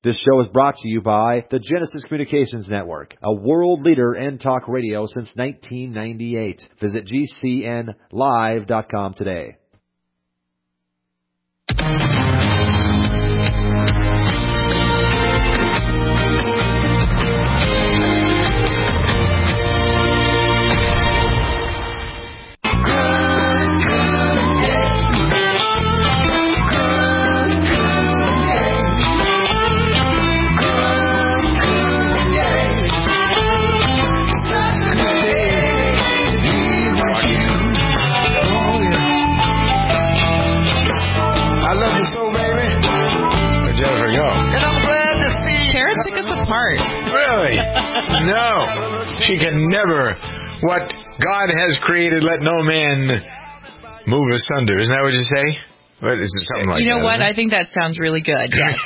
This show is brought to you by the Genesis Communications Network, a world leader in talk radio since 1998. Visit GCNlive.com today. Really? No. She can never. What God has created, let no man move asunder. Isn't that what you say? What, is it something like that? You know what? I think that sounds really good. Yes.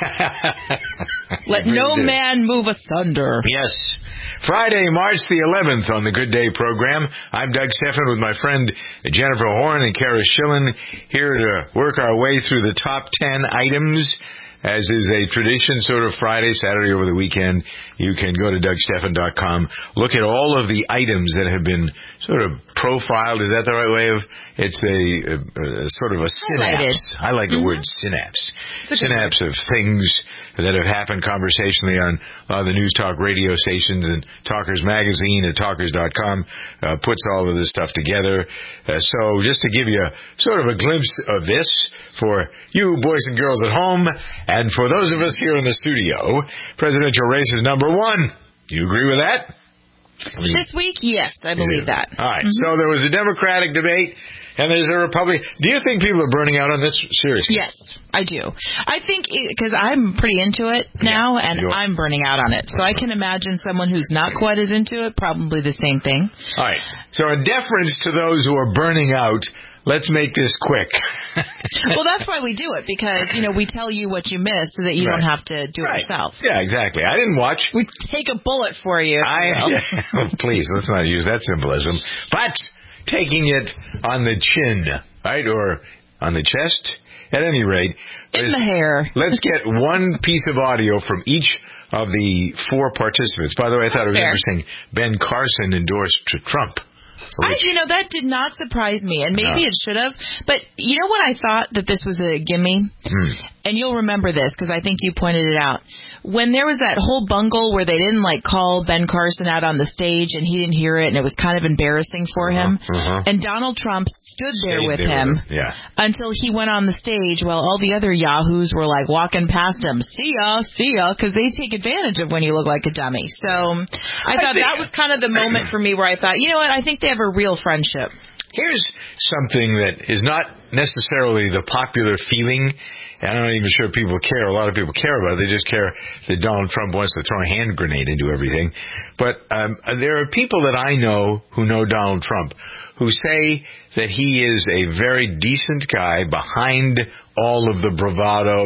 Let no man move asunder. Yes. Friday, March the 11th on the Good Day program. I'm Doug Stephan with my friend Jennifer Horn and Kara Schillen here to work our way through the top 10 items. As is a tradition, sort of Friday, Saturday over the weekend, you can go to DougStephan.com, look at all of the items that have been sort of profiled. Is that the right way of? It's a sort of a synapse. I like the word synapse. Synapse of things that have happened conversationally on the news talk radio stations, and Talkers Magazine at Talkers.com puts all of this stuff together. So just to give you sort of a glimpse of this for you boys and girls at home, and for those of us here in the studio, presidential race is number one. Do you agree with that? This week, yes, I believe that. All right. So there was a Democratic debate, and there's a Republican. Do you think people are burning out on this? Seriously? Yes, I do. I think because I'm pretty into it now, and I'm burning out on it. So I can imagine someone who's not quite as into it, probably the same thing. All right. So in deference to those who are burning out, let's make this quick. Well, that's why we do it, because, we tell you what you missed so that you don't have to do it yourself. Yeah, exactly. I didn't watch. We take a bullet for you. Please, let's not use that symbolism. But taking it on the chin, right, or on the chest, at any rate. In the hair. Let's get one piece of audio from each of the four participants. By the way, I thought it was interesting. Ben Carson endorsed Trump. That did not surprise me, and maybe it should have. But you know what I thought that this was a gimme? And you'll remember this because I think you pointed it out. When there was that whole bungle where they didn't call Ben Carson out on the stage and he didn't hear it and it was kind of embarrassing for him. And Donald Trump stood there with him until he went on the stage while all the other yahoos were walking past him. See ya, because they take advantage of when you look like a dummy. So I thought that was kind of the moment for me where I thought, you know what, I think they have a real friendship. Here's something that is not necessarily the popular feeling. I'm not even sure people care. A lot of people care about it. They just care that Donald Trump wants to throw a hand grenade into everything. But there are people that I know who know Donald Trump who say that he is a very decent guy behind all of the bravado,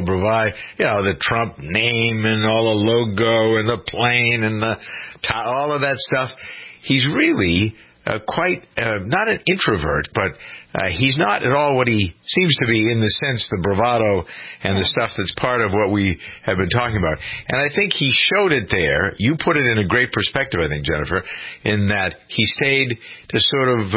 the Trump name and all the logo and the plane and all of that stuff. He's really quite not an introvert, but he's not at all what he seems to be in the sense, the bravado and the stuff that's part of what we have been talking about. And I think he showed it there. You put it in a great perspective, I think, Jennifer, in that he stayed to sort of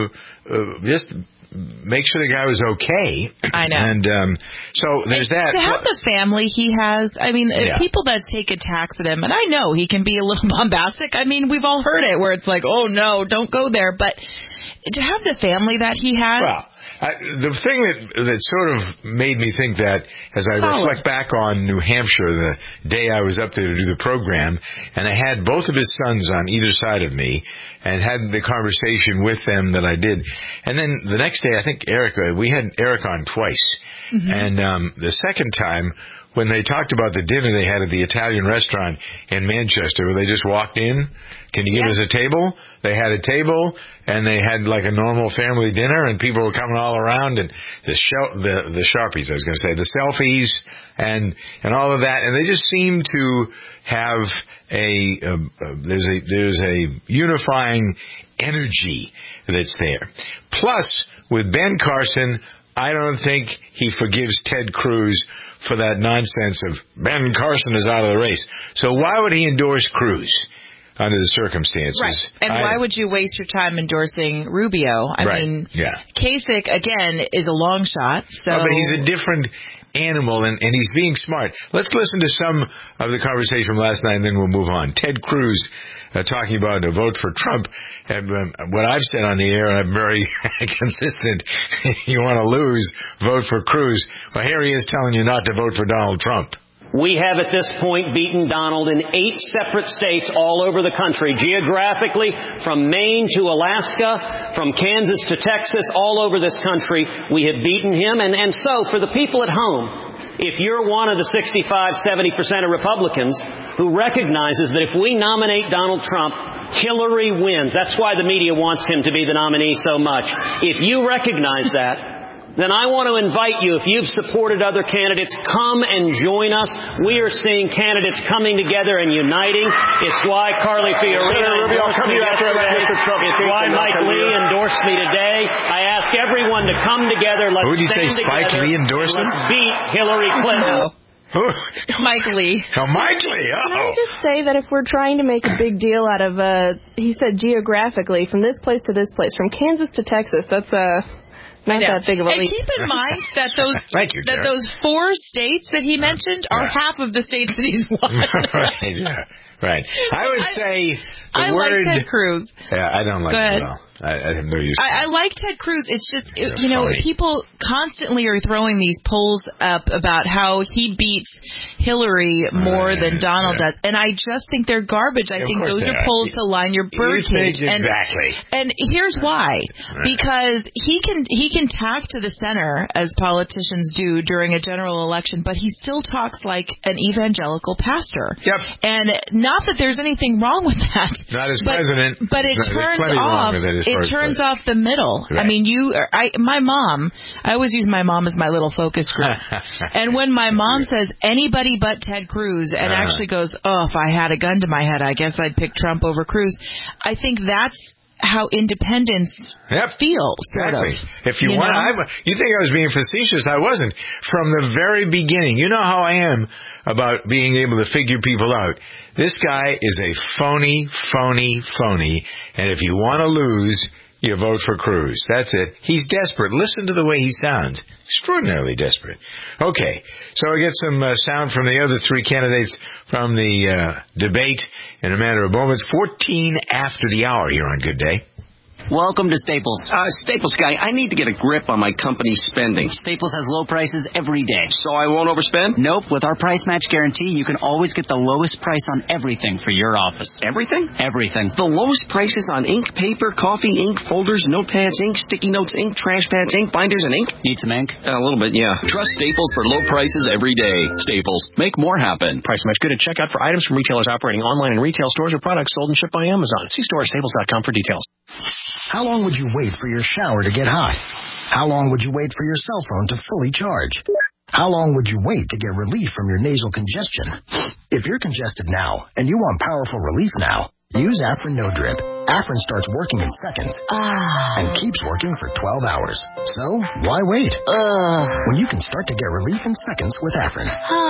just make sure the guy was okay. I know. And so there's that. To have the family he has, people that take attacks at him, and I know he can be a little bombastic. We've all heard it where it's oh no, don't go there. But to have the family that he has. Well, the thing that sort of made me think that, as I reflect back on New Hampshire, the day I was up there to do the program, and I had both of his sons on either side of me, and had the conversation with them that I did. And then the next day, I think we had Eric on twice. And the second time, when they talked about the dinner they had at the Italian restaurant in Manchester, where they just walked in, can you give us a table? They had a table, and they had a normal family dinner, and people were coming all around, and the Sharpies, I was going to say, the selfies, and all of that, and they just seem to have there's a unifying energy that's there. Plus, with Ben Carson, I don't think he forgives Ted Cruz for that nonsense of Ben Carson is out of the race. So why would he endorse Cruz under the circumstances? Right. And why would you waste your time endorsing Rubio? I mean, Kasich, again, is a long shot. So. Oh, but he's a different animal, and he's being smart. Let's listen to some of the conversation from last night, and then we'll move on. Ted Cruz talking about a vote for Trump. And what I've said on the air, and I'm very consistent, you want to lose, vote for Cruz. Well, here he is telling you not to vote for Donald Trump. We have at this point beaten Donald in 8 separate states all over the country, geographically, from Maine to Alaska, from Kansas to Texas, all over this country. We have beaten him. And so, for the people at home, if you're one of the 65-70% of Republicans who recognizes that if we nominate Donald Trump, Hillary wins. That's why the media wants him to be the nominee so much. If you recognize that, then I want to invite you, if you've supported other candidates, come and join us. We are seeing candidates coming together and uniting. It's why Carly Fiorina endorsed me yesterday. It's why Mike Lee endorsed me today. I ask everyone to come together. Let's stand together. Spike Lee endorsed him? Let's beat Hillary Clinton. Mike Lee. Oh, Mike Lee. Oh. Can I just say that if we're trying to make a big deal out of, he said geographically, from this place to this place, from Kansas to Texas, that's not that big of a leap. And keep in mind that those Derek. those 4 states that he mentioned are half of the states that he's won. Right. I would say the word... like Ted Cruz. Yeah, I don't like it at all. I have no use. I like Ted Cruz. It's just, people constantly are throwing these polls up about how he beats Hillary more than Donald does. And I just think they're garbage. I think those are polls to line your birdcage. Exactly. And here's why. Because he can tack to the center, as politicians do during a general election, but he still talks like an evangelical pastor. Yep. And not that there's anything wrong with that. Not as president. But it turns off the middle. Right. I mean, my mom, I always use my mom as my little focus group. And when my mom says anybody but Ted Cruz and actually goes, oh, if I had a gun to my head, I guess I'd pick Trump over Cruz. I think that's how independence feels, sort of. If you want, you think I was being facetious? I wasn't. From the very beginning, you know how I am about being able to figure people out. This guy is a phony, and if you want to lose, you vote for Cruz. That's it. He's desperate. Listen to the way he sounds. Extraordinarily desperate. Okay, so I get some sound from the other 3 candidates from the debate in a matter of moments. 14 after the hour here on Good Day. Welcome to Staples. Staples guy, I need to get a grip on my company's spending. Staples has low prices every day. So I won't overspend? Nope. With our price match guarantee, you can always get the lowest price on everything for your office. Everything? Everything. The lowest prices on ink, paper, coffee, ink, folders, notepads, ink, sticky notes, ink, trash pads, ink, binders, and ink? Need some ink? A little bit, yeah. Trust Staples for low prices every day. Staples. Make more happen. Price match good at checkout for items from retailers operating online and retail stores or products sold and shipped by Amazon. See store at staples.com for details. How long would you wait for your shower to get hot? How long would you wait for your cell phone to fully charge? How long would you wait to get relief from your nasal congestion? If you're congested now and you want powerful relief now, use Afrin No Drip. Afrin starts working in seconds and keeps working for 12 hours. So, why wait? When you can start to get relief in seconds with Afrin.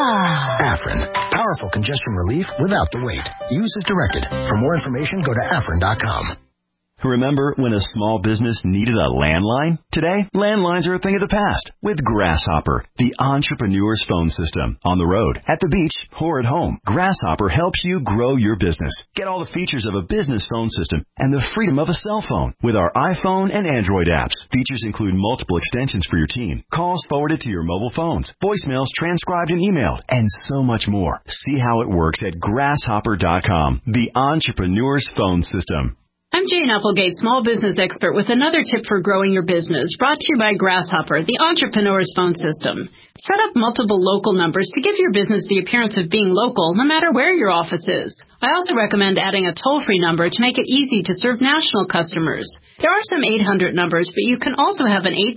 Afrin. Powerful congestion relief without the wait. Use as directed. For more information, go to Afrin.com. Remember when a small business needed a landline? Today, landlines are a thing of the past with Grasshopper, the entrepreneur's phone system. On the road, at the beach, or at home, Grasshopper helps you grow your business. Get all the features of a business phone system and the freedom of a cell phone with our iPhone and Android apps. Features include multiple extensions for your team, calls forwarded to your mobile phones, voicemails transcribed and emailed, and so much more. See how it works at Grasshopper.com, the entrepreneur's phone system. I'm Jane Applegate, small business expert, with another tip for growing your business, brought to you by Grasshopper, the entrepreneur's phone system. Set up multiple local numbers to give your business the appearance of being local, no matter where your office is. I also recommend adding a toll-free number to make it easy to serve national customers. There are some 800 numbers, but you can also have an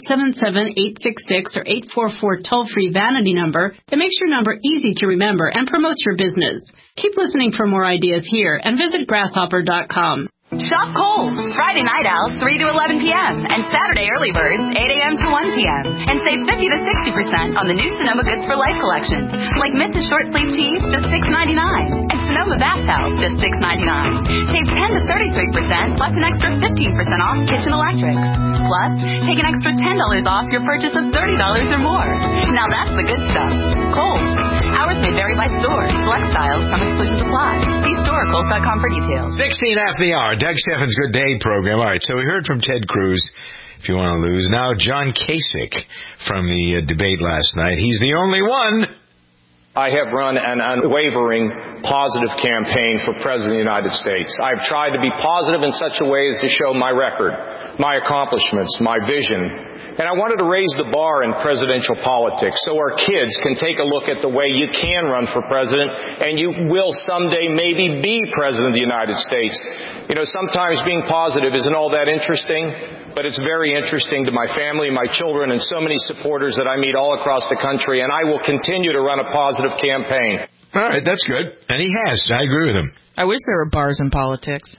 877-866 or 844 toll-free vanity number that makes your number easy to remember and promotes your business. Keep listening for more ideas here and visit Grasshopper.com. Shop Kohl's. Friday night owls 3 to 11 p.m. and Saturday early birds 8 a.m. to 1 p.m. And save 50 to 60% on the new Sonoma Goods for Life collection, like Mrs. Short Sleeve Tees, just $6.99, and Sonoma Bath Towels, just $6.99. Save 10 to 33% plus an extra 15% off kitchen electrics. Plus, take an extra $10 off your purchase of $30 or more. Now that's the good stuff. Kohl's. Hours may vary by store. Select styles. Some exclusions apply. See store or Kohl's.com for details. 16 after the hour. Doug Steffens' Good Day program. All right, so we heard from Ted Cruz, if you want to lose. Now John Kasich from the debate last night. He's the only one. I have run an unwavering positive campaign for President of the United States. I've tried to be positive in such a way as to show my record, my accomplishments, my vision. And I wanted to raise the bar in presidential politics so our kids can take a look at the way you can run for president and you will someday maybe be president of the United States. You know, sometimes being positive isn't all that interesting, but it's very interesting to my family, my children, and so many supporters that I meet all across the country, and I will continue to run a positive campaign. All right, that's good. And he has. I agree with him. I wish there were bars in politics.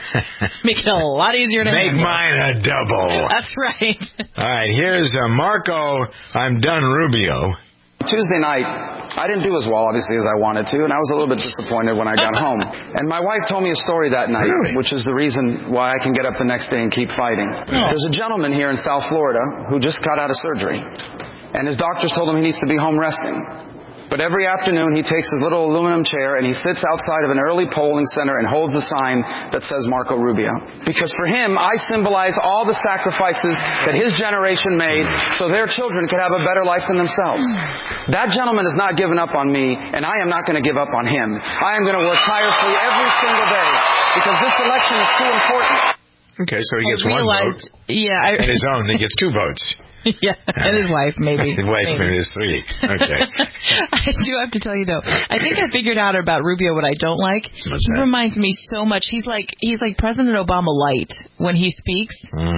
Make it a lot easier to make handle. mine a double. That's right. All right, here's Marco I'm Done Rubio. Tuesday night, I didn't do as well, obviously, as I wanted to, and I was a little bit disappointed when I got home. And my wife told me a story that night, which is the reason why I can get up the next day and keep fighting. There's a gentleman here in South Florida who just got out of surgery, and his doctors told him he needs to be home resting. But every afternoon he takes his little aluminum chair and he sits outside of an early polling center and holds a sign that says Marco Rubio. Because for him, I symbolize all the sacrifices that his generation made so their children could have a better life than themselves. That gentleman has not given up on me, and I am not going to give up on him. I am going to work tirelessly every single day because this election is too important. Okay, so he gets one vote. Yeah. And his own, he gets 2 votes. Yeah, and his wife, maybe. His wife, maybe his 3. Okay. I do have to tell you, though, I think I figured out about Rubio what I don't like. What's he that? reminds me so much. He's like President Obama light when he speaks.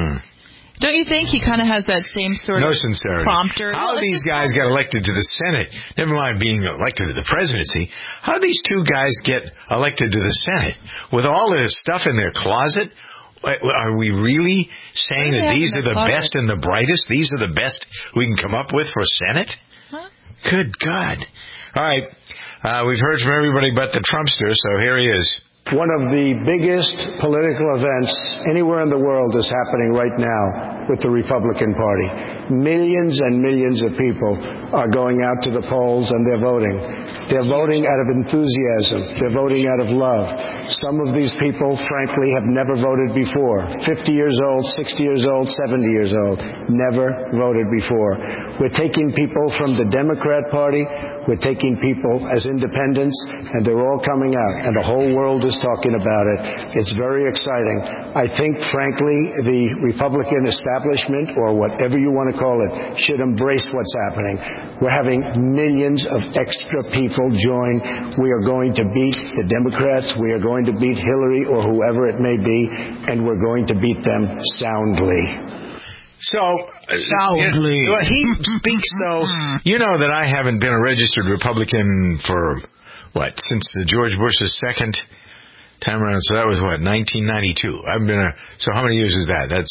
Don't you think he kind of has that same sort no of sincerity. prompter? How these guys got elected to the Senate, never mind being elected to the presidency, how do these 2 guys get elected to the Senate? With all this stuff in their closet? Are we really saying that these are the best and the brightest? These are the best we can come up with for Senate? Huh? Good God. All right. We've heard from everybody but the Trumpster, so here he is. One of the biggest political events anywhere in the world is happening right now with the Republican Party. Millions and millions of people are going out to the polls and they're voting. They're voting out of enthusiasm. They're voting out of love. Some of these people, frankly, have never voted before. 50 years old, 60 years old, 70 years old. Never voted before. We're taking people from the Democrat Party. We're taking people as independents, and they're all coming out, and the whole world is talking about it. It's very exciting. I think, frankly, the Republican establishment, or whatever you want to call it, should embrace what's happening. We're having millions of extra people join. We are going to beat the Democrats. We are going to beat Hillary or whoever it may be, and we're going to beat them soundly. So, well, he speaks, though, you know that I haven't been a registered Republican for, since George Bush's second time around, so that was, 1992. I've been so how many years is that? That's,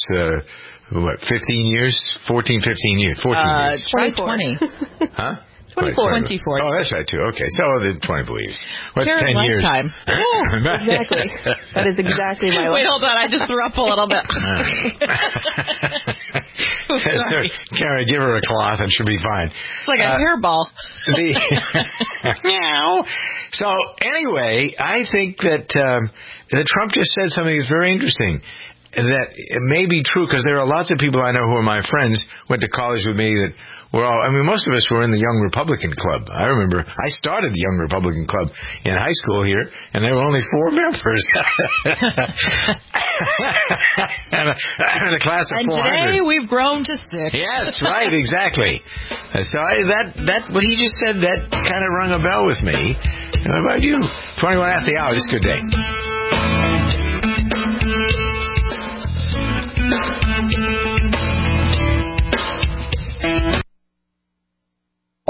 15 years? 14, 15 years. 14 years. Try 20. Huh? 24. Oh, that's right, too. Okay, so the 24 years. What's Karen 10 years? lifetime. Exactly. That is exactly my life. Wait, hold on. I just threw up a little bit. Karen, give her a cloth and she'll be fine. It's like a hairball. Meow. So, anyway, I think that Trump just said something that's very interesting. That it may be true, because there are lots of people I know who are my friends, went to college with me, that most of us were in the Young Republican Club. I remember I started the Young Republican Club in high school here, and there were only 4 members. and a class of 400. And today we've grown to 6. Yes, right, exactly. So what he just said, that kind of rung a bell with me. How about you? 21 after the hour. Just good day.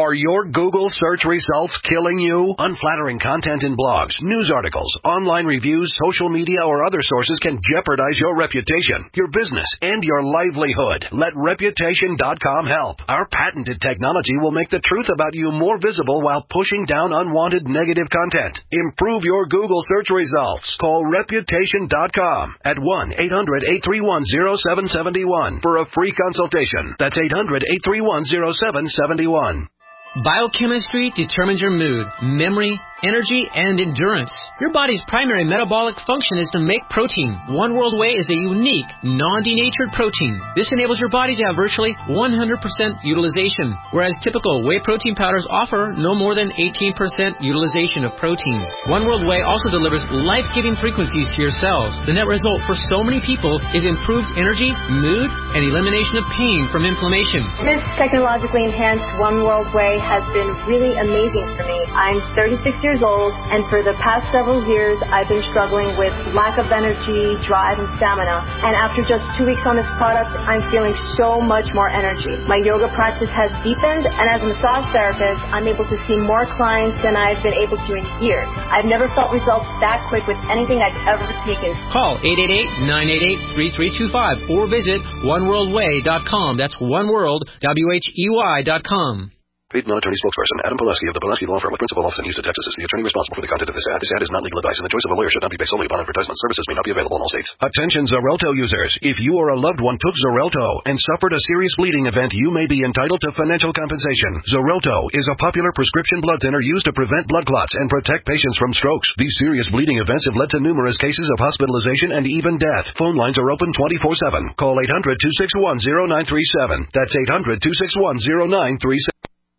Are your Google search results killing you? Unflattering content in blogs, news articles, online reviews, social media, or other sources can jeopardize your reputation, your business, and your livelihood. Let Reputation.com help. Our patented technology will make the truth about you more visible while pushing down unwanted negative content. Improve your Google search results. Call Reputation.com at 1-800-831-0771 for a free consultation. That's 800-831-0771. Biochemistry determines your mood, memory, energy, and endurance. Your body's primary metabolic function is to make protein. One World Whey is a unique, non-denatured protein. This enables your body to have virtually 100% utilization, whereas typical whey protein powders offer no more than 18% utilization of protein. One World Whey also delivers life-giving frequencies to your cells. The net result for so many people is improved energy, mood, and elimination of pain from inflammation. This technologically enhanced One World Whey has been really amazing for me. I'm 36 years old, and for the past several years, I've been struggling with lack of energy, drive, and stamina. And after just 2 weeks on this product, I'm feeling so much more energy. My yoga practice has deepened, and as a massage therapist, I'm able to see more clients than I've been able to in years. I've never felt results that quick with anything I've ever taken. Call 888-988-3325 or visit oneworldwhey.com. That's oneworld.com. Paid non-attorney spokesperson Adam Pileski of the Pileski Law Firm with principal office in Houston, Texas is the attorney responsible for the content of this ad. This ad is not legal advice, and the choice of a lawyer should not be based solely upon advertisement. Services may not be available in all states. Attention Xarelto users. If you or a loved one took Xarelto and suffered a serious bleeding event, you may be entitled to financial compensation. Xarelto is a popular prescription blood thinner used to prevent blood clots and protect patients from strokes. These serious bleeding events have led to numerous cases of hospitalization and even death. Phone lines are open 24/7. Call 800-261-0937. That's 800-261-0937.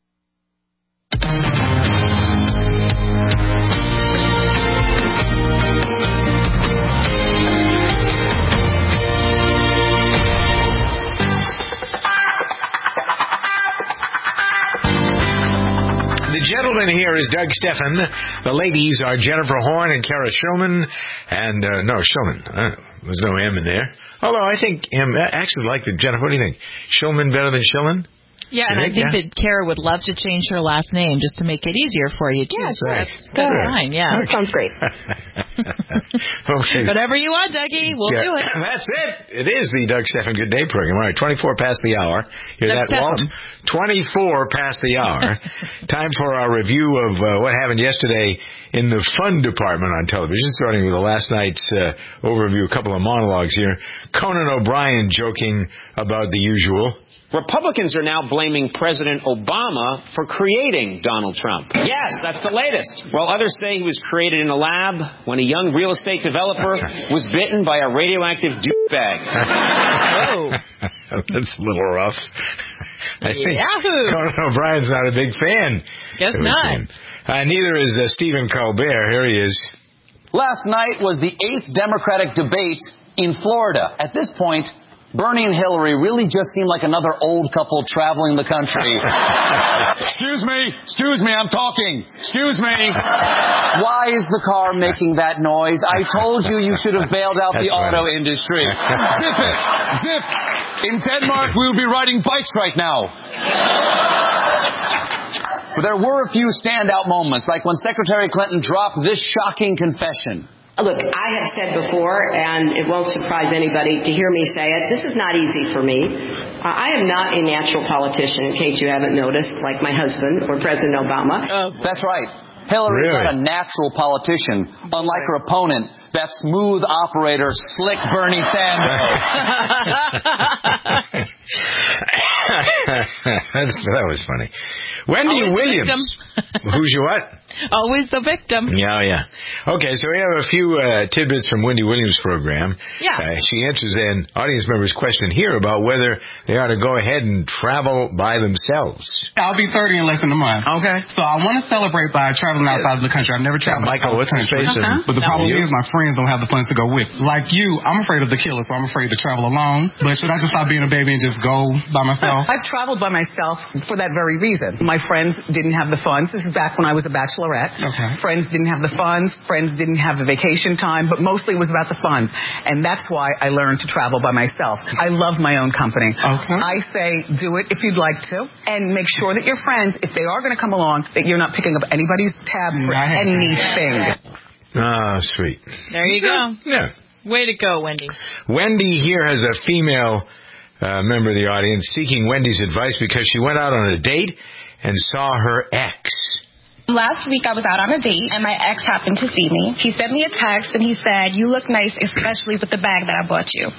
The gentleman here is Doug Stephan. The ladies are Jennifer Horn and Kara Schulman. And, no, Schulman. There's no M in there. Although I think M, I actually like the Jennifer. What do you think? Schulman better than Schillen? Yeah, and I think that Kara would love to change her last name just to make it easier for you, too. Yeah, so that's fine, yeah. That sounds great. Okay. Whatever you want, Dougie, we'll do it. That's it. It is the Doug Stephan Good Day program. All right, 24 past the hour. Hear that, Walt? 24 past the hour. Time for our review of what happened yesterday in the fun department on television, starting with the last night's overview, a couple of monologues here. Conan O'Brien joking about the usual. Republicans are now blaming President Obama for creating Donald Trump. Yes, that's the latest. While others say he was created in a lab when a young real estate developer was bitten by a radioactive douchebag. Oh. That's a little rough. I think Conan O'Brien's not a big fan. Guess not. Neither is Stephen Colbert. Here he is. Last night was the 8th Democratic debate in Florida. At this point, Bernie and Hillary really just seem like another old couple traveling the country. Excuse me, I'm talking. Excuse me. Why is the car making that noise? I told you should have bailed out the auto industry. Zip it. Zip. In Denmark, we'll be riding bikes right now. But there were a few standout moments, like when Secretary Clinton dropped this shocking confession. Look, I have said before, and it won't surprise anybody to hear me say it, this is not easy for me. I am not a natural politician, in case you haven't noticed, like my husband or President Obama. That's right. Hillary is not a natural politician, unlike her opponent, that smooth operator, slick Bernie Sanders. That was funny. Wendy Williams. Who's your what? Always the victim. Yeah. Okay, so we have a few tidbits from Wendy Williams' program. Yeah. She answers an audience member's question here about whether they ought to go ahead and travel by themselves. I'll be 30 in less than a month. Okay. So I want to celebrate by traveling traveling outside of the country. I've never traveled. Michael, what's his face? But the problem is my friends don't have the funds to go with. Like you, I'm afraid of the killer, so I'm afraid to travel alone. But should I just stop being a baby and just go by myself? I've traveled by myself for that very reason. My friends didn't have the funds. This is back when I was a bachelorette. Okay. Friends didn't have the funds. Friends didn't have the vacation time, but mostly it was about the funds. And that's why I learned to travel by myself. I love my own company. Okay. I say do it if you'd like to, and make sure that your friends, if they are going to come along, that you're not picking up anybody's tab for anything. Ah, sweet. There you go. Yeah. Way to go, Wendy. Wendy here has a female member of the audience seeking Wendy's advice because she went out on a date and saw her ex. Last week I was out on a date and my ex happened to see me. He sent me a text and he said, "You look nice, especially with the bag that I bought you."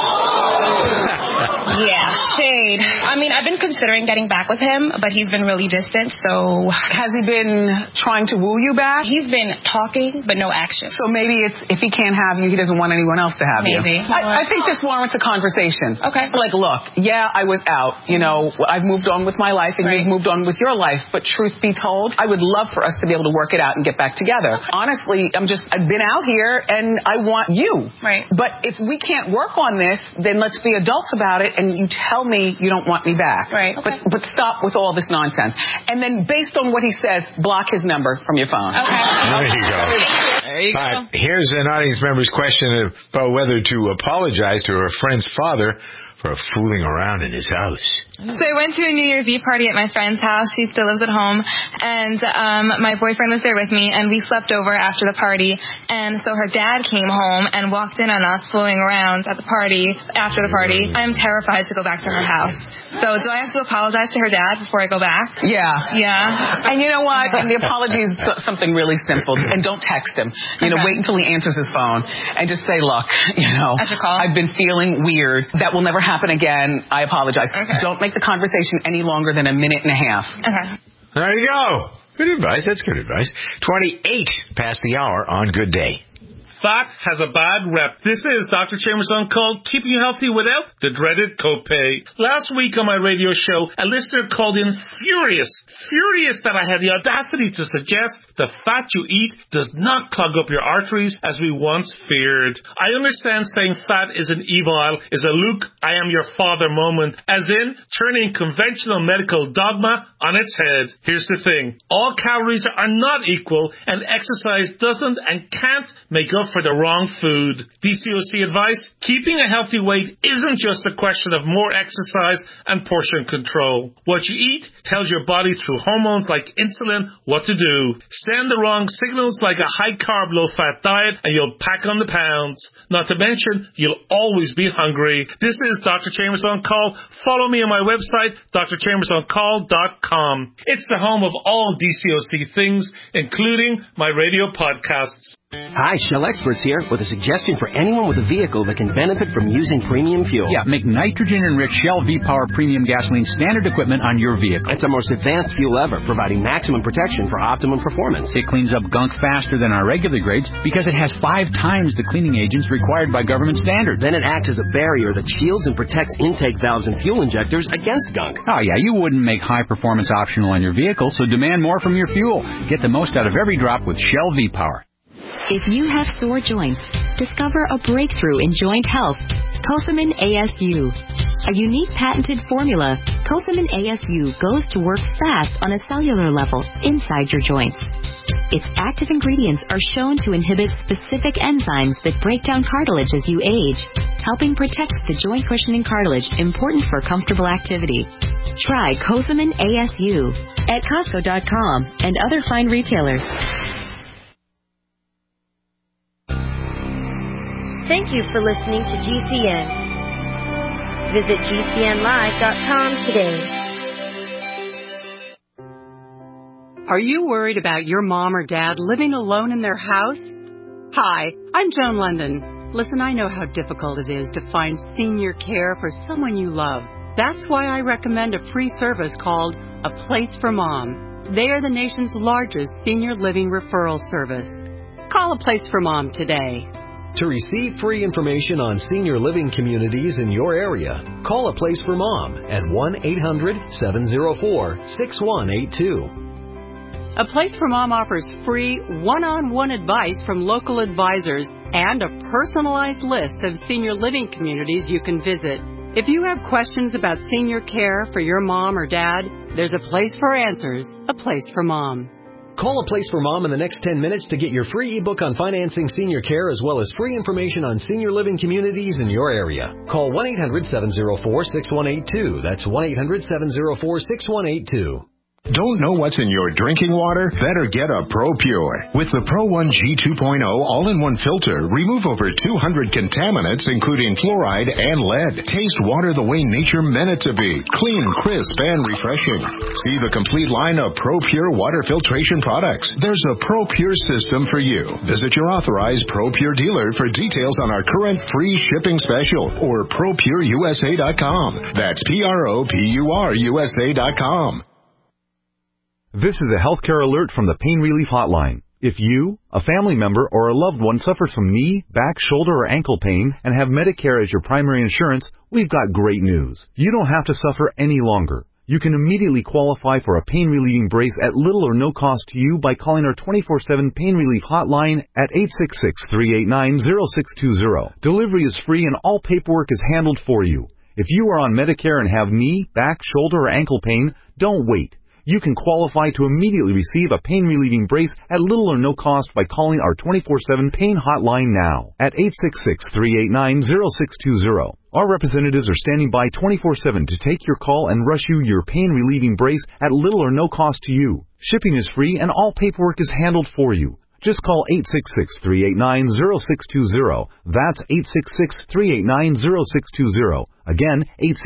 Yeah, shade. I mean, I've been considering getting back with him, but he's been really distant, so... Has he been trying to woo you back? He's been talking, but no action. So maybe it's if he can't have you, he doesn't want anyone else to have you. Maybe. I think this warrants a conversation. Okay. Like, look, yeah, I was out. You know, I've moved on with my life and you've moved on with your life, but truth be told, I would love for us to be able to work it out and get back together. Honestly, I've been out here and I want you. Right. But if we can't work on this, then let's be adults about it and you tell me you don't want me back. Right. Okay. But stop with all this nonsense. And then based on what he says, block his number from your phone. Okay. There you go. There you go. Here's an audience member's question about whether to apologize to her friend's father for fooling around in his house. So I went to a New Year's Eve party at my friend's house. She still lives at home. And my boyfriend was there with me, and we slept over after the party. And so her dad came home and walked in on us fooling around at the party, after the party. I'm terrified to go back to her house. So do I have to apologize to her dad before I go back? Yeah. Yeah. And you know what? And the apology is something really simple. And don't text him. You know, wait until he answers his phone and just say, look, you know, I should call. I've been feeling weird. That will never happen again. I apologize. Okay. Don't make the conversation any longer than a minute and a half. Okay. There you go. Good advice. That's good advice. 28 past the hour on Good Day. Fat has a bad rep. This is Dr. Chambers on Call, keeping you healthy without the dreaded copay. Last week on my radio show, a listener called in furious that I had the audacity to suggest the fat you eat does not clog up your arteries as we once feared. I understand saying fat is an evil is a Luke, I am your father moment, as in turning conventional medical dogma on its head. Here's the thing. All calories are not equal, and exercise doesn't and can't make up for the wrong food. DCOC advice, keeping a healthy weight isn't just a question of more exercise and portion control. What you eat tells your body through hormones like insulin what to do. Send the wrong signals like a high-carb, low-fat diet and you'll pack on the pounds. Not to mention, you'll always be hungry. This is Dr. Chambers on Call. Follow me on my website, drchambersoncall.com. It's the home of all DCOC things, including my radio podcasts. Hi, Shell Experts here with a suggestion for anyone with a vehicle that can benefit from using premium fuel. Yeah, make nitrogen-enriched Shell V-Power Premium Gasoline standard equipment on your vehicle. It's the most advanced fuel ever, providing maximum protection for optimum performance. It cleans up gunk faster than our regular grades because it has 5 times the cleaning agents required by government standards. Then it acts as a barrier that shields and protects intake valves and fuel injectors against gunk. Oh, yeah, you wouldn't make high performance optional on your vehicle, so demand more from your fuel. Get the most out of every drop with Shell V-Power. If you have sore joints, discover a breakthrough in joint health. Cosamin ASU. A unique patented formula, Cosamin ASU goes to work fast on a cellular level inside your joints. Its active ingredients are shown to inhibit specific enzymes that break down cartilage as you age, helping protect the joint cushioning cartilage important for comfortable activity. Try Cosamin ASU at Costco.com and other fine retailers. Thank you for listening to GCN. Visit GCNlive.com today. Are you worried about your mom or dad living alone in their house? Hi, I'm Joan London. Listen, I know how difficult it is to find senior care for someone you love. That's why I recommend a free service called A Place for Mom. They are the nation's largest senior living referral service. Call A Place for Mom today. To receive free information on senior living communities in your area, call A Place for Mom at 1-800-704-6182. A Place for Mom offers free one-on-one advice from local advisors and a personalized list of senior living communities you can visit. If you have questions about senior care for your mom or dad, there's a place for answers, A Place for Mom. Call A Place for Mom in the next 10 minutes to get your free ebook on financing senior care as well as free information on senior living communities in your area. Call 1-800-704-6182. That's 1-800-704-6182. Don't know what's in your drinking water? Better get a ProPure. With the Pro 1 G2.0 all-in-one filter, remove over 200 contaminants, including fluoride and lead. Taste water the way nature meant it to be. Clean, crisp, and refreshing. See the complete line of ProPure water filtration products. There's a ProPure system for you. Visit your authorized ProPure dealer for details on our current free shipping special or ProPureUSA.com. That's ProPureUSA.com. This is a healthcare alert from the Pain Relief Hotline. If you, a family member, or a loved one suffers from knee, back, shoulder, or ankle pain and have Medicare as your primary insurance, we've got great news. You don't have to suffer any longer. You can immediately qualify for a pain-relieving brace at little or no cost to you by calling our 24/7 Pain Relief Hotline at 866-389-0620. Delivery is free and all paperwork is handled for you. If you are on Medicare and have knee, back, shoulder, or ankle pain, don't wait. You can qualify to immediately receive a pain-relieving brace at little or no cost by calling our 24/7 Pain Hotline now at 866-389-0620. Our representatives are standing by 24/7 to take your call and rush you your pain-relieving brace at little or no cost to you. Shipping is free and all paperwork is handled for you. Just call 866-389-0620. That's 866-389-0620. Again,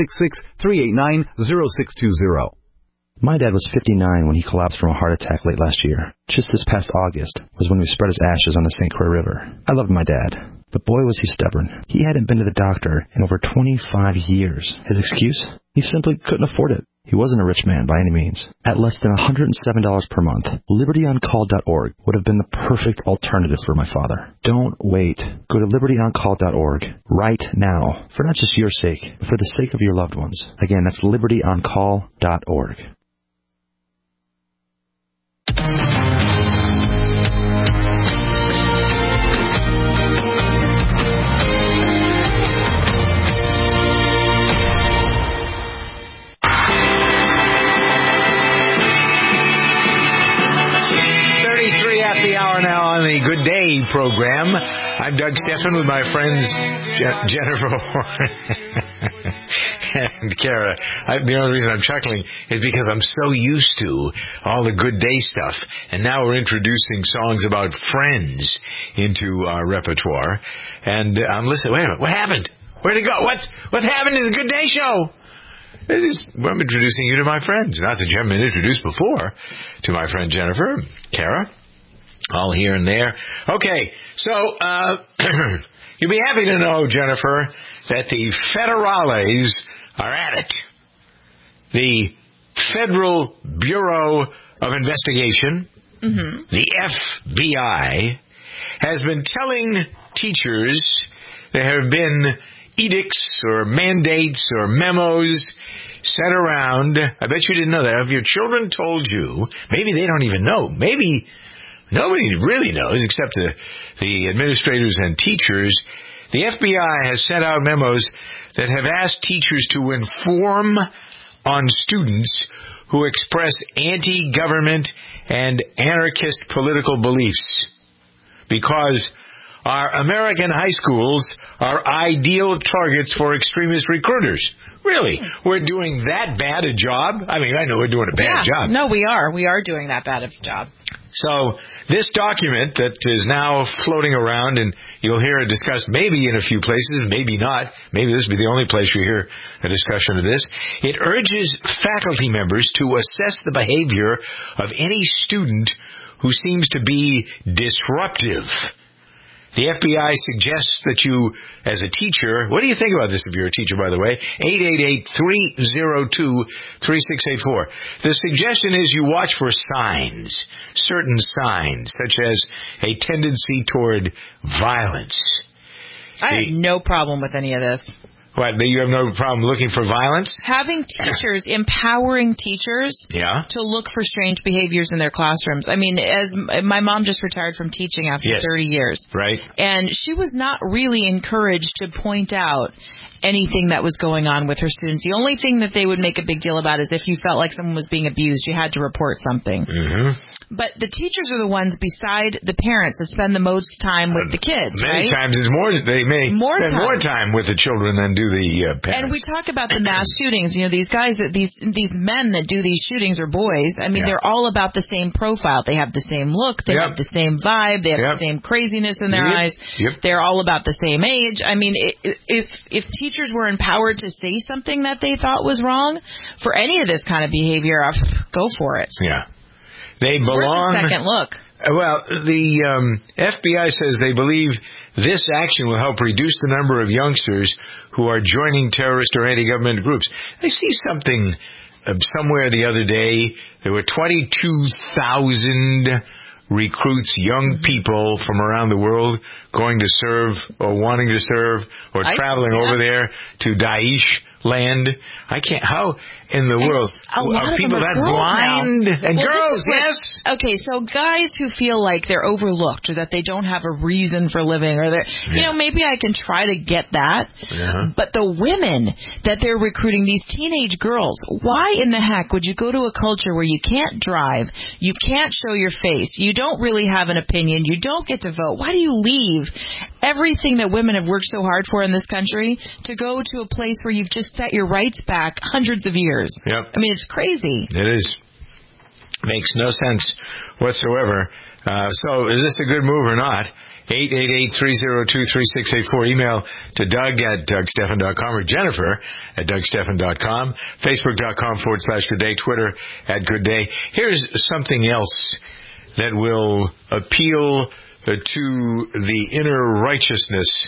866-389-0620. My dad was 59 when he collapsed from a heart attack late last year. Just this past August was when we spread his ashes on the St. Croix River. I loved my dad, but boy was he stubborn. He hadn't been to the doctor in over 25 years. His excuse? He simply couldn't afford it. He wasn't a rich man by any means. At less than $107 per month, LibertyOnCall.org would have been the perfect alternative for my father. Don't wait. Go to LibertyOnCall.org right now, for not just your sake, but for the sake of your loved ones. Again, that's LibertyOnCall.org. The hour now on the Good Day program. I'm Doug Stephan with my friends Jennifer Horn and Kara. The only reason I'm chuckling is because I'm so used to all the Good Day stuff, and now we're introducing songs about friends into our repertoire. And I'm listening. Wait a minute, what happened? Where'd it go? What happened to the Good Day show? I'm introducing you to my friends. Not that you haven't been introduced before to my friend Jennifer, Kara. All here and there. Okay, so you'll be happy to know, Jennifer, that the federales are at it. The Federal Bureau of Investigation, the FBI, has been telling teachers there have been edicts or mandates or memos sent around. I bet you didn't know that. Have your children told you? Maybe they don't even know. Maybe nobody really knows except the administrators and teachers. The FBI has sent out memos that have asked teachers to inform on students who express anti-government and anarchist political beliefs, because our American high schools are ideal targets for extremist recruiters. Really? We're doing that bad a job? I mean, I know we're doing a bad job. No, we are. We are doing that bad of a job. So this document that is now floating around, and you'll hear it discussed maybe in a few places, maybe not. Maybe this will be the only place you hear a discussion of this. It urges faculty members to assess the behavior of any student who seems to be disruptive. The FBI suggests that you, as a teacher, what do you think about this if you're a teacher, by the way? 888-302-3684. The suggestion is you watch for signs, certain signs, such as a tendency toward violence. I have no problem with any of this. What, you have no problem looking for violence? Having teachers, empowering teachers to look for strange behaviors in their classrooms. I mean, as my mom just retired from teaching after 30 years. Right. And she was not really encouraged to point out anything that was going on with her students. The only thing that they would make a big deal about is if you felt like someone was being abused, you had to report something. Mm-hmm. But the teachers are the ones beside the parents that spend the most time with the kids, Many right? times it's more. They may spend more time with the children than do the parents. And we talk about the mass shootings. You know, these guys, these men that do these shootings are boys. I mean, they're all about the same profile. They have the same look. They have the same vibe. They have the same craziness in their eyes. They're all about the same age. I mean, if teachers were empowered to say something that they thought was wrong for any of this kind of behavior, go for it. Yeah. They belong. Worth a second look. Well, the FBI says they believe this action will help reduce the number of youngsters who are joining terrorist or anti-government groups. I see something somewhere the other day. There were 22,000 recruits, young people from around the world going to serve or wanting to serve or traveling over there to Daesh land. How in the world are people that blind? And girls, yes. Okay, so guys who feel like they're overlooked or that they don't have a reason for living, or they're, you know, maybe I can try to get that. But the women that they're recruiting, these teenage girls, why in the heck would you go to a culture where you can't drive, you can't show your face, you don't really have an opinion, you don't get to vote? Why do you leave everything that women have worked so hard for in this country to go to a place where you've just set your rights back hundreds of years? Yep. I mean, it's crazy. It is. Makes no sense whatsoever. So is this a good move or not? 888-302-3684. Email to Doug at DougStephan.com or Jennifer at DougStephan.com. Facebook.com/GoodDay. Twitter at GoodDay. Here's something else that will appeal to the inner righteousness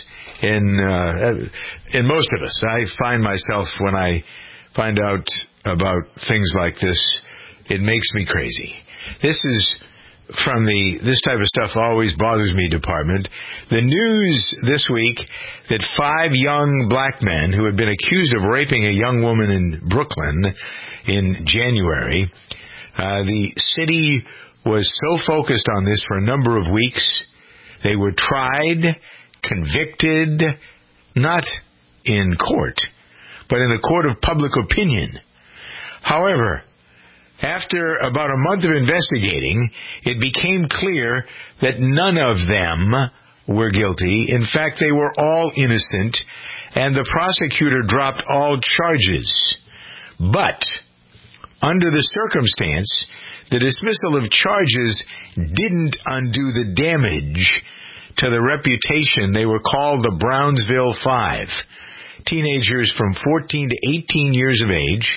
in most of us. I find myself, when I find out about things like this, it makes me crazy. This is from this type of stuff always bothers me department. The news this week that 5 young black men who had been accused of raping a young woman in Brooklyn in January, the city was so focused on this for a number of weeks. They were tried, convicted, not in court, but in the court of public opinion. However, after about a month of investigating, it became clear that none of them were guilty. In fact, they were all innocent, and the prosecutor dropped all charges. But, under the circumstance, the dismissal of charges didn't undo the damage to the reputation. They were called the Brownsville Five. Teenagers from 14 to 18 years of age.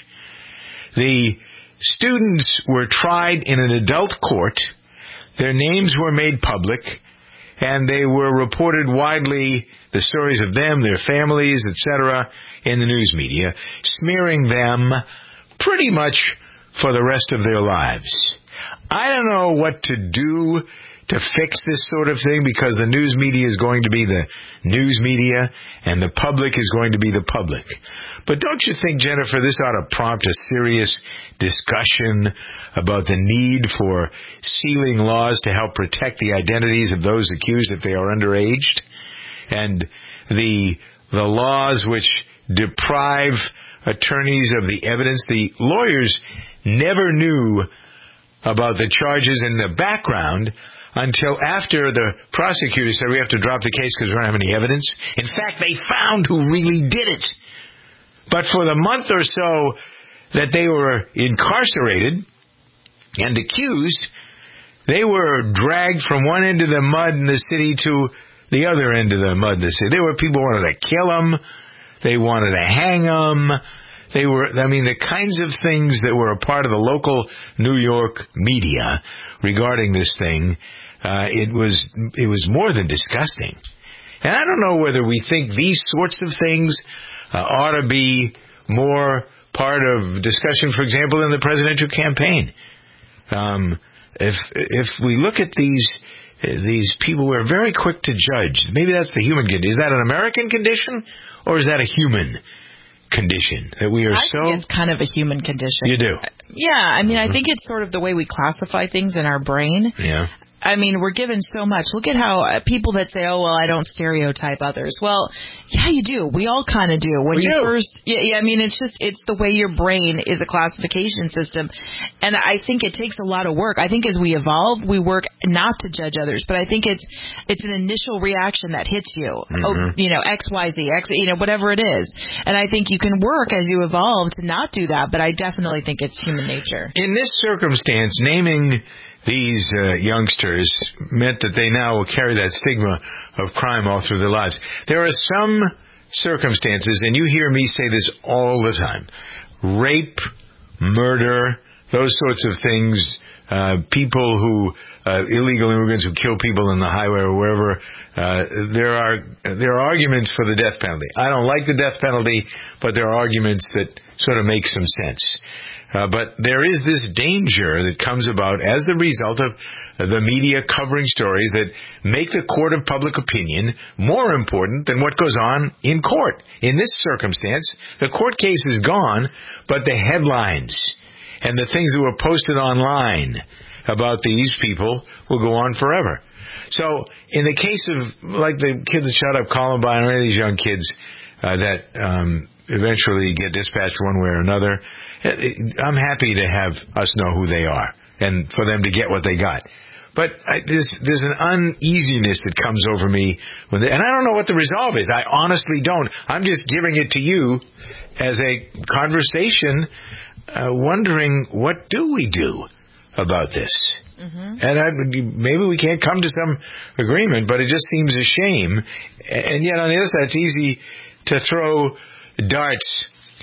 The students were tried in an adult court. Their names were made public, and they were reported widely, the stories of them, their families, etc., in the news media, smearing them pretty much for the rest of their lives. I don't know what to do to fix this sort of thing, because the news media is going to be the news media and the public is going to be the public. But don't you think, Jennifer, this ought to prompt a serious discussion about the need for sealing laws to help protect the identities of those accused if they are underaged, and the laws which deprive attorneys of the evidence? The lawyers never knew about the charges in the background until after the prosecutor said, we have to drop the case because we don't have any evidence. In fact, they found who really did it. But for the month or so that they were incarcerated and accused, they were dragged from one end of the mud in the city to the other end of the mud in the city. There were people who wanted to kill them. They wanted to hang them. The kinds of things that were a part of the local New York media regarding this thing, it was more than disgusting. And I don't know whether we think these sorts of things ought to be more part of discussion, for example, in the presidential campaign. If we look at these these people who are very quick to judge. Maybe that's the human condition. Is that an American condition, or is that a human condition that we are I think it's kind of a human condition. You do? Yeah, I mean, I think it's sort of the way we classify things in our brain. Yeah. I mean, we're given so much. Look at how people that say, "Oh, well, I don't stereotype others." Well, yeah, you do. We all kind of do. When I mean, it's the way your brain is a classification system, and I think it takes a lot of work. I think as we evolve, we work not to judge others, but I think it's an initial reaction that hits you. Oh, X, Y, Z, X, whatever it is, and I think you can work as you evolve to not do that. But I definitely think it's human nature. In this circumstance, naming these youngsters meant that they now will carry that stigma of crime all through their lives. There are some circumstances, and you hear me say this all the time, rape, murder, those sorts of things, people who, illegal immigrants who kill people in the highway or wherever, there are arguments for the death penalty. I don't like the death penalty, but there are arguments that sort of make some sense. But there is this danger that comes about as the result of the media covering stories that make the court of public opinion more important than what goes on in court. In this circumstance, the court case is gone, but the headlines and the things that were posted online about these people will go on forever. So in the case of, like, the kids that shot up Columbine, or any of these young kids that eventually get dispatched one way or another, I'm happy to have us know who they are and for them to get what they got. But there's an uneasiness that comes over me, and I don't know what the resolve is. I honestly don't. I'm just giving it to you as a conversation, wondering, what do we do about this? Mm-hmm. And maybe we can't come to some agreement, but it just seems a shame. And yet on the other side, it's easy to throw darts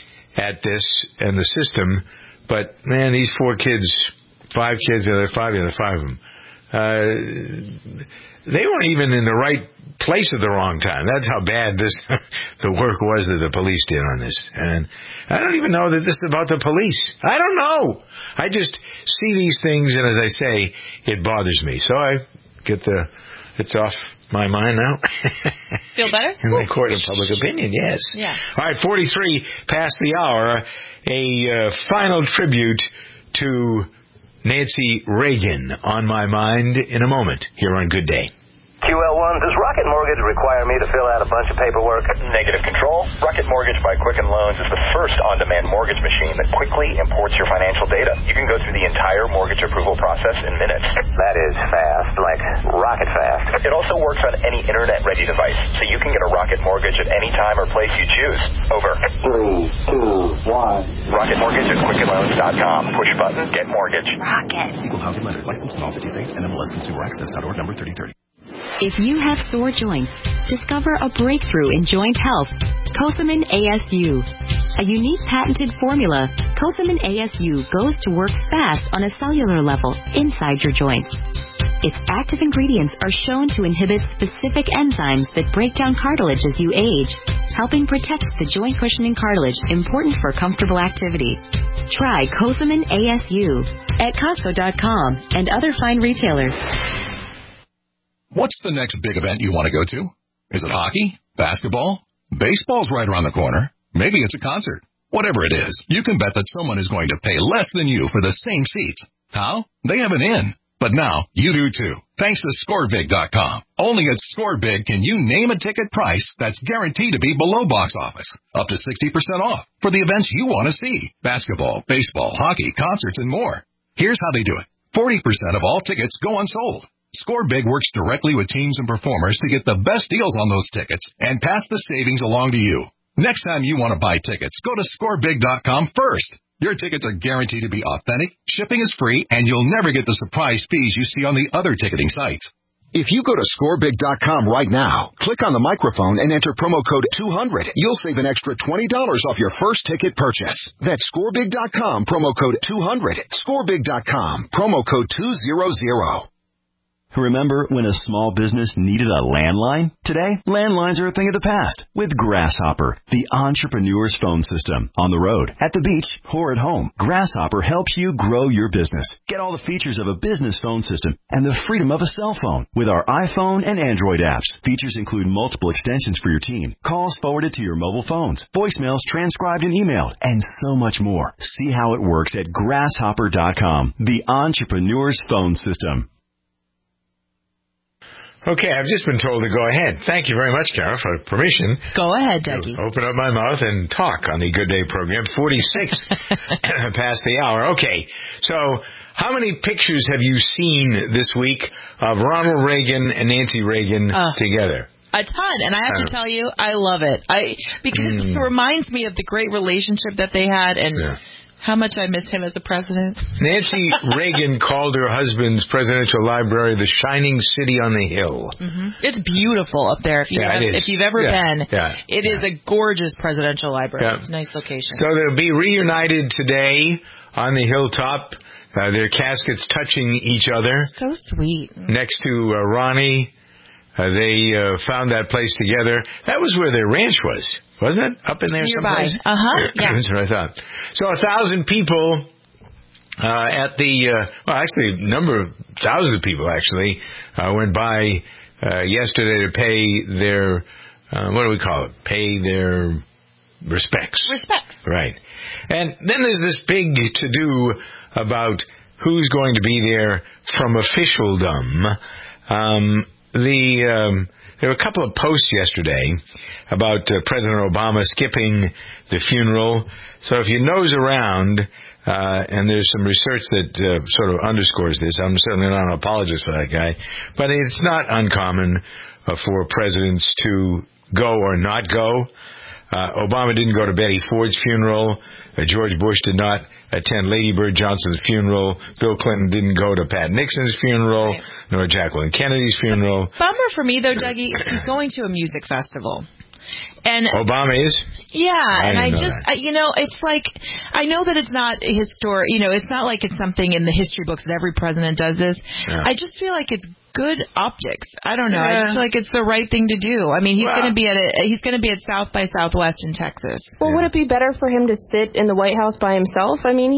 at this and the system, but man, these 5 kids, there are 5 of them, they weren't even in the right place at the wrong time. That's how bad the work was that the police did on this. And I don't even know that this is about the police. I don't know. I just see these things, and as I say, it bothers me. So it's off my mind now. Feel better? In the court of public opinion, yes. Yeah. All right, 43 past the hour. A final tribute to Nancy Reagan on my mind in a moment here on Good Day. QL1, does Rocket Mortgage require me to fill out a bunch of paperwork? Negative control. Rocket Mortgage by Quicken Loans is the first on-demand mortgage machine that quickly imports your financial data. You can go through the entire mortgage approval process in minutes. That is fast, like rocket fast. It also works on any internet-ready device, so you can get a Rocket Mortgage at any time or place you choose. Over. 3, 2, 1. Rocket Mortgage at QuickenLoans.com. Push button, get mortgage. Rocket. Equal housing lender. Licensed in all 50 states. NMLS ConsumerAccess.org number 3030. If you have sore joints, discover a breakthrough in joint health. Cosamin ASU. A unique patented formula, Cosamin ASU goes to work fast on a cellular level inside your joints. Its active ingredients are shown to inhibit specific enzymes that break down cartilage as you age, helping protect the joint cushioning cartilage important for comfortable activity. Try Cosamin ASU at Costco.com and other fine retailers. What's the next big event you want to go to? Is it hockey? Basketball? Baseball's right around the corner. Maybe it's a concert. Whatever it is, you can bet that someone is going to pay less than you for the same seats. How? They have an in. But now, you do too, thanks to ScoreBig.com. Only at ScoreBig can you name a ticket price that's guaranteed to be below box office. Up to 60% off for the events you want to see. Basketball, baseball, hockey, concerts, and more. Here's how they do it. 40% of all tickets go unsold. ScoreBig works directly with teams and performers to get the best deals on those tickets and pass the savings along to you. Next time you want to buy tickets, go to ScoreBig.com first. Your tickets are guaranteed to be authentic, shipping is free, and you'll never get the surprise fees you see on the other ticketing sites. If you go to ScoreBig.com right now, click on the microphone and enter promo code 200, you'll save an extra $20 off your first ticket purchase. That's ScoreBig.com, promo code 200. ScoreBig.com, promo code 200. Remember when a small business needed a landline? Today, landlines are a thing of the past with Grasshopper, the entrepreneur's phone system. On the road, at the beach, or at home, Grasshopper helps you grow your business. Get all the features of a business phone system and the freedom of a cell phone with our iPhone and Android apps. Features include multiple extensions for your team, calls forwarded to your mobile phones, voicemails transcribed and emailed, and so much more. See how it works at Grasshopper.com, the entrepreneur's phone system. Okay, I've just been told to go ahead. Thank you very much, Kara, for permission. Go ahead, Dougie. Open up my mouth and talk on the Good Day program. 46 past the hour. Okay, so how many pictures have you seen this week of Ronald Reagan and Nancy Reagan together? A ton, and I have to tell you, I love it. Because it reminds me of the great relationship that they had, and how much I miss him as a president. Nancy Reagan called her husband's presidential library the shining city on the hill. Mm-hmm. It's beautiful up there. If you've ever been, it is a gorgeous presidential library. It's a nice location. So they'll be reunited today on the hilltop. Their caskets touching each other. So sweet. Next to Ronnie. They found that place together. That was where their ranch was, wasn't it? Up in there nearby. Someplace? Yeah. That's what I thought. So 1,000 people at the, actually, a number of thousands of people actually went by yesterday to pay their, what do we call it? Pay their respects. Respects. Right. And then there's this big to-do about who's going to be there from officialdom. There were a couple of posts yesterday about President Obama skipping the funeral. So if you nose around, and there's some research that sort of underscores this, I'm certainly not an apologist for that guy, but it's not uncommon for presidents to go or not go. Obama didn't go to Betty Ford's funeral. George Bush did not attend Lady Bird Johnson's funeral. Bill Clinton didn't go to Pat Nixon's funeral, nor Jacqueline Kennedy's funeral. Bummer for me, though, Dougie, he's going to a music festival. And Obama is? Yeah, and it's like, I know that it's not historic, it's not like it's something in the history books that every president does this. Yeah. I just feel like it's good optics. I don't know. I just feel like it's the right thing to do. I mean, he's going to be at South by Southwest in Texas. Well, would it be better for him to sit in the White House by himself? I mean,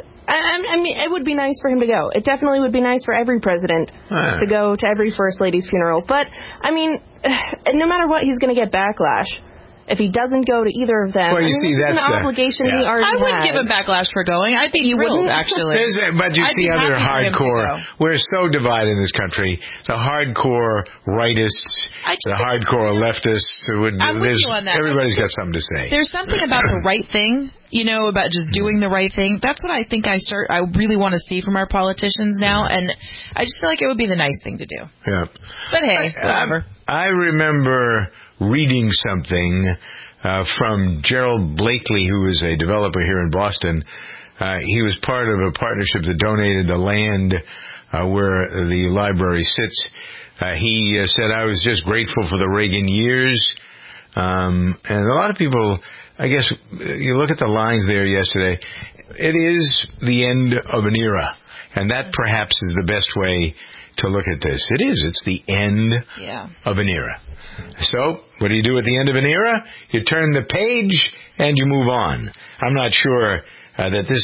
it would be nice for him to go. It definitely would be nice for every president to go to every first lady's funeral. But, I mean, no matter what, he's going to get backlash if he doesn't go to either of them. Well, you see, that's an obligation he already has. I wouldn't give him backlash for going. I'd be thrilled, actually. But you see other hardcore. We're so divided in this country. The hardcore rightists, the hardcore leftists. Everybody's got something to say. There's something about the right thing, about just doing the right thing. That's what I think I really want to see from our politicians now, and I just feel like it would be the nice thing to do. Yeah. But hey, whatever. I remember reading something from Gerald Blakely, who is a developer here in Boston. He was part of a partnership that donated the land where the library sits. He said, I was just grateful for the Reagan years. And a lot of people, I guess, you look at the lines there yesterday, it is the end of an era. And that perhaps is the best way to look at this. It is. It's the end of an era. So, what do you do at the end of an era? You turn the page and you move on. I'm not sure that this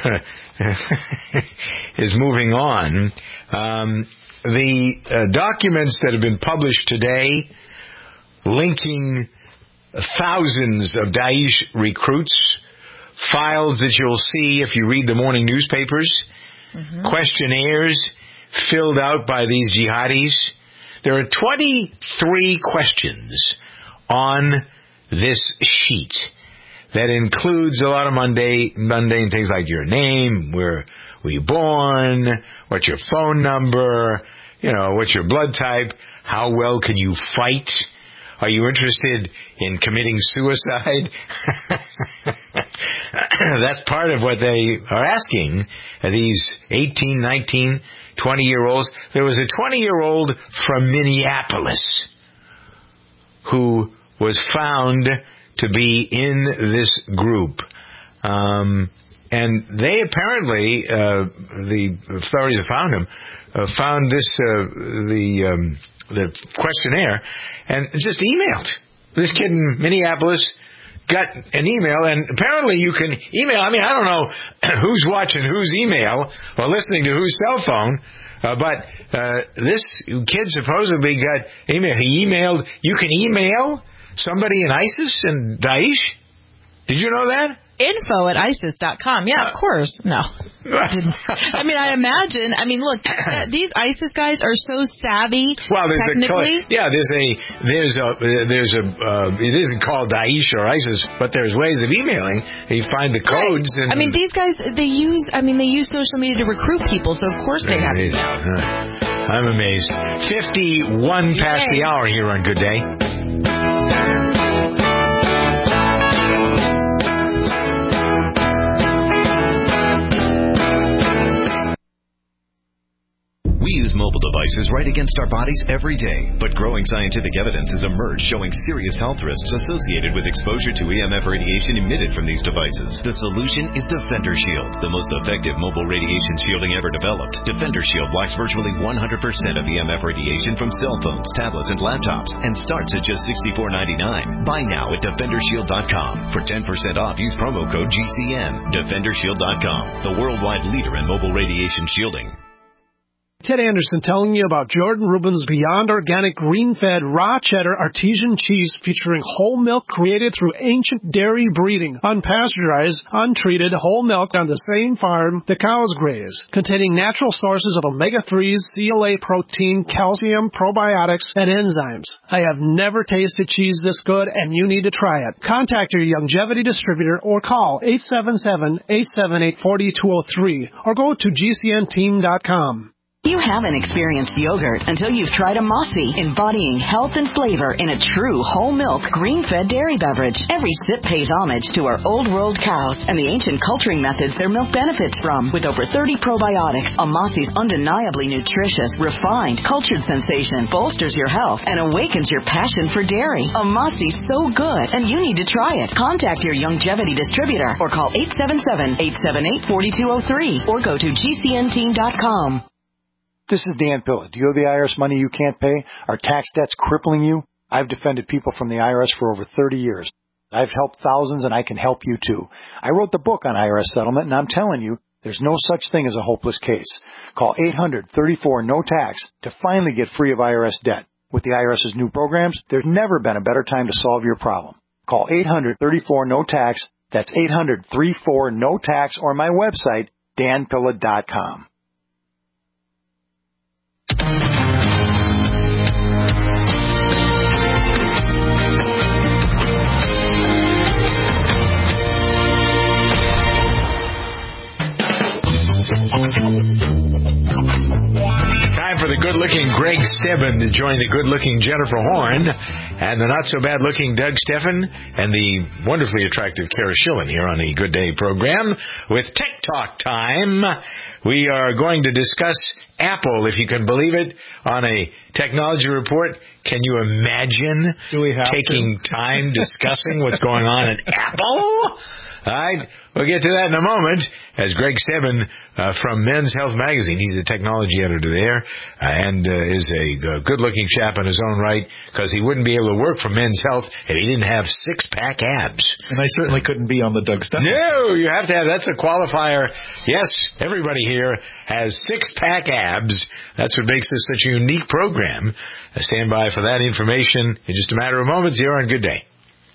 is moving on. The documents that have been published today linking thousands of Daesh recruits, files that you'll see if you read the morning newspapers, questionnaires filled out by these jihadis. There are 23 questions on this sheet that includes a lot of mundane things like your name, where were you born, what's your phone number, what's your blood type, how well can you fight, are you interested in committing suicide? That's part of what they are asking these 18, 19, 20-year-olds. There was a 20-year-old from Minneapolis who was found to be in this group. And they apparently, the authorities that found him, found this, the questionnaire, and just emailed. This kid in Minneapolis got an email, and apparently you can email. I mean, I don't know who's watching whose email or listening to whose cell phone, but this kid supposedly got email. He emailed. You can email somebody in ISIS and Daesh. Did you know that? info@isis.com. Yeah, of course. No. I mean, I imagine. I mean, look, these ISIS guys are so savvy. Well, technically. It isn't called Daesh or ISIS, but there's ways of emailing. You find the codes. Right. And I mean, these guys, they use social media to recruit people, so of course they have emails. I'm amazed. 51 past the hour here on Good Day. We use mobile devices right against our bodies every day, but growing scientific evidence has emerged showing serious health risks associated with exposure to EMF radiation emitted from these devices. The solution is Defender Shield, the most effective mobile radiation shielding ever developed. Defender Shield blocks virtually 100% of EMF radiation from cell phones, tablets, and laptops, and starts at just $64.99. Buy now at DefenderShield.com. For 10% off, use promo code GCN. DefenderShield.com, the worldwide leader in mobile radiation shielding. Ted Anderson telling you about Jordan Rubin's Beyond Organic Green-Fed Raw Cheddar Artesian Cheese featuring whole milk created through ancient dairy breeding, unpasteurized, untreated whole milk on the same farm the cows graze, containing natural sources of omega-3s, CLA protein, calcium, probiotics, and enzymes. I have never tasted cheese this good, and you need to try it. Contact your Youngevity distributor or call 877-878-4203 or go to GCNteam.com. You haven't experienced yogurt until you've tried a Mossy, embodying health and flavor in a true whole milk, green-fed dairy beverage. Every sip pays homage to our old world cows and the ancient culturing methods their milk benefits from. With over 30 probiotics, a Mossy's undeniably nutritious, refined, cultured sensation bolsters your health and awakens your passion for dairy. A Mossy's so good, and you need to try it. Contact your Youngevity distributor or call 877-878-4203 or go to GCNteam.com. This is Dan Pilla. Do you owe the IRS money you can't pay? Are tax debts crippling you? I've defended people from the IRS for over 30 years. I've helped thousands, and I can help you too. I wrote the book on IRS settlement, and I'm telling you, there's no such thing as a hopeless case. Call 800-34-NO-TAX to finally get free of IRS debt. With the IRS's new programs, there's never been a better time to solve your problem. Call 800-34-NO-TAX. That's 800-34-NO-TAX, or my website, danpilla.com. Time for the good-looking Greg Stebbin to join the good-looking Jennifer Horn and the not-so-bad-looking Doug Steffen and the wonderfully attractive Kara Schillen here on the Good Day program with Tech Talk Time. We are going to discuss Apple, if you can believe it, on a technology report. Can you imagine taking time discussing what's going on at Apple? All right, we'll get to that in a moment as Greg Stebbin from Men's Health Magazine. He's the technology editor there and is a good-looking chap in his own right because he wouldn't be able to work for Men's Health if he didn't have six-pack abs. And I certainly couldn't be on the Doug Steffen. No, you have to have, that's a qualifier. Yes, everybody here has six-pack abs. That's what makes this such a unique program. Stand by for that information in just a matter of moments here on Good Day.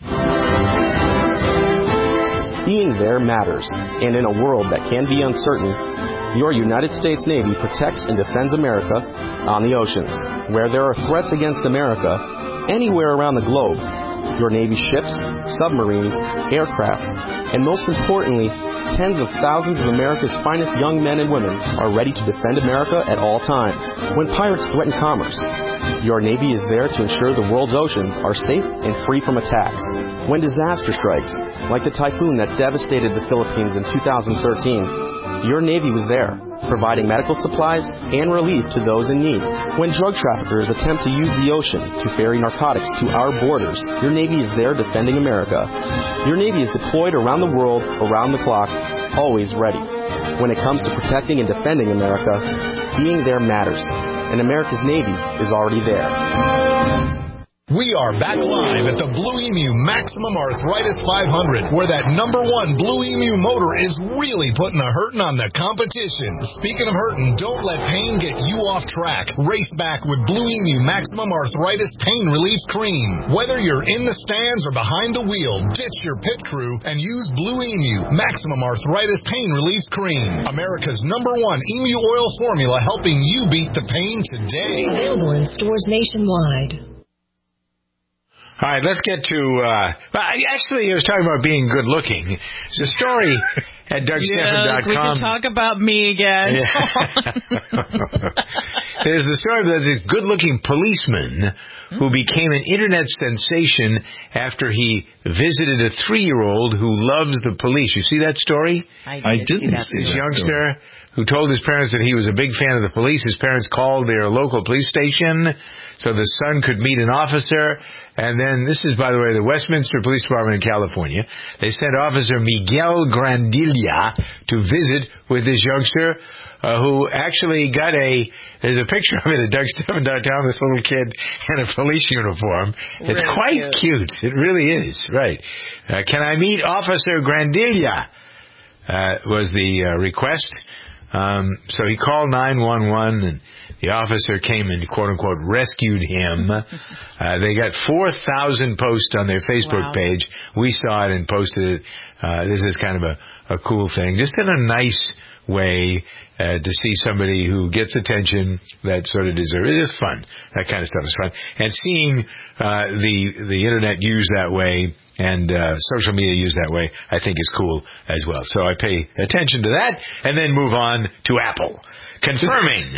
Being there matters, and in a world that can be uncertain, your United States Navy protects and defends America on the oceans. Where there are threats against America, anywhere around the globe, your Navy ships, submarines, aircraft, and most importantly, tens of thousands of America's finest young men and women are ready to defend America at all times. When pirates threaten commerce, your Navy is there to ensure the world's oceans are safe and free from attacks. When disaster strikes, like the typhoon that devastated the Philippines in 2013, your Navy was there, providing medical supplies and relief to those in need. When drug traffickers attempt to use the ocean to ferry narcotics to our borders, your Navy is there defending America. Your Navy is deployed around the world, around the clock, always ready. When it comes to protecting and defending America, being there matters, and America's Navy is already there. We are back live at the Blue Emu Maximum Arthritis 500, where that #1 Blue Emu motor is really putting a hurtin' on the competition. Speaking of hurtin', don't let pain get you off track. Race back with Blue Emu Maximum Arthritis Pain Relief Cream. Whether you're in the stands or behind the wheel, ditch your pit crew and use Blue Emu Maximum Arthritis Pain Relief Cream. America's #1 emu oil formula, helping you beat the pain today. Available in stores nationwide. All right, let's get to, actually, I was talking about being good looking. There's a story at DougStephan.com. We can talk about me again. There's the story of this good looking policeman who became an internet sensation after he visited a 3-year-old who loves the police. You see that story? I didn't see This that youngster who told his parents that he was a big fan of the police. His parents called their local police station so the son could meet an officer. And then, this is, by the way, the Westminster Police Department in California. They sent Officer Miguel Grandilla to visit with this youngster, who actually got there's a picture of it at DougStephan.com, this little kid in a police uniform. It's really quite cute. It really is, right. Can I meet Officer Grandilla? Was the request. So he called 911, and the officer came and, quote-unquote, rescued him. They got 4,000 posts on their Facebook page. We saw it and posted it. This is kind of a cool thing. Just in a nice way to see somebody who gets attention that sort of deserves it. It is fun. That kind of stuff is fun. And seeing the Internet used that way and social media used that way, I think is cool as well. So I pay attention to that and then move on to Apple. Confirming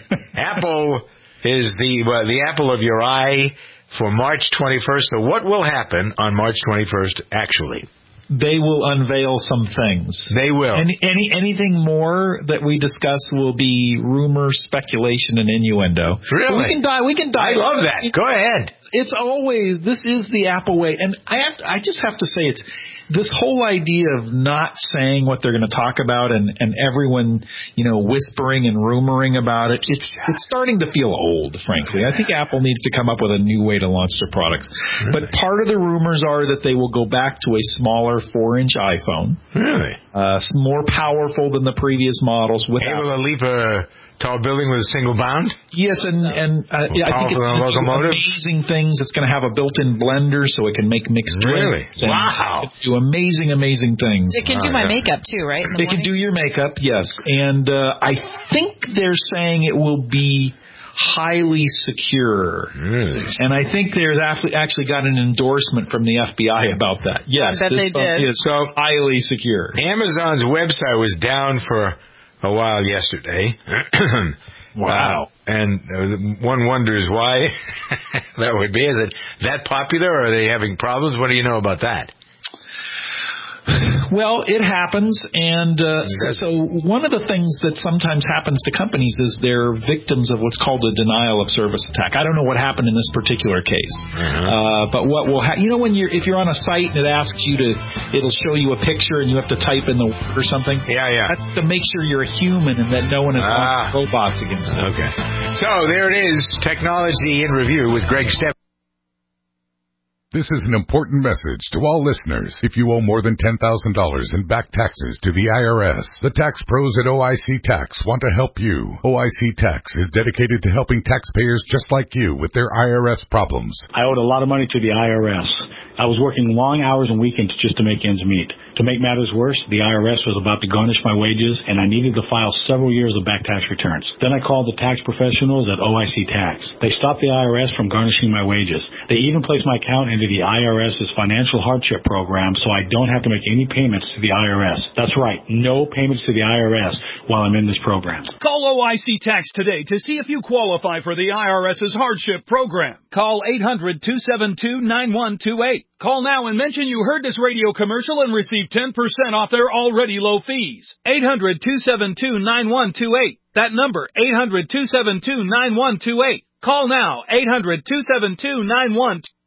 Apple is the apple of your eye for March 21st. So what will happen on March 21st actually? They will unveil some things. They will. Anything more that we discuss will be rumor, speculation, and innuendo. Really? We can dive. I love that. Go ahead. It's always, this is the Apple way. And I just have to say, it's this whole idea of not saying what they're going to talk about and everyone, whispering and rumoring about it. It's starting to feel old, frankly. I think Apple needs to come up with a new way to launch their products. Really? But part of the rumors are that they will go back to a smaller 4-inch iPhone. Really? More powerful than the previous models. Able to leap a tall building with a single bound? Yes, and I think it's going to do amazing things. It's going to have a built-in blender so it can make mixed drinks. Really? Wow. It can do amazing things. It can do my makeup too, right? It can do your makeup, yes. And I think they're saying it will be highly secure. Really? And I think there's actually got an endorsement from the FBI about that. Yes, I bet they did. Is so highly secure. Amazon's website was down for a while yesterday. Wow. And one wonders why that would be. Is it that popular, or are they having problems? What do you know about that? Well, it happens, and so one of the things that sometimes happens to companies is they're victims of what's called a denial of service attack. I don't know what happened in this particular case, but what will happen? When if you're on a site and it asks you it'll show you a picture and you have to type in the word or something. Yeah. That's to make sure you're a human and that no one is launching robots against you. Okay. So there it is, Technology in Review with Greg Stephan. This is an important message to all listeners. If you owe more than $10,000 in back taxes to the IRS, the tax pros at OIC Tax want to help you. OIC Tax is dedicated to helping taxpayers just like you with their IRS problems. I owed a lot of money to the IRS. I was working long hours and weekends just to make ends meet. To make matters worse, the IRS was about to garnish my wages, and I needed to file several years of back tax returns. Then I called the tax professionals at OIC Tax. They stopped the IRS from garnishing my wages. They even placed my account into the IRS's financial hardship program, so I don't have to make any payments to the IRS. That's right, no payments to the IRS while I'm in this program. Call OIC Tax today to see if you qualify for the IRS's hardship program. Call 800-272-9128. Call now and mention you heard this radio commercial and receive 10% off their already low fees. 800-272-9128. That number, 800-272-9128. Call now, 800-272-9128.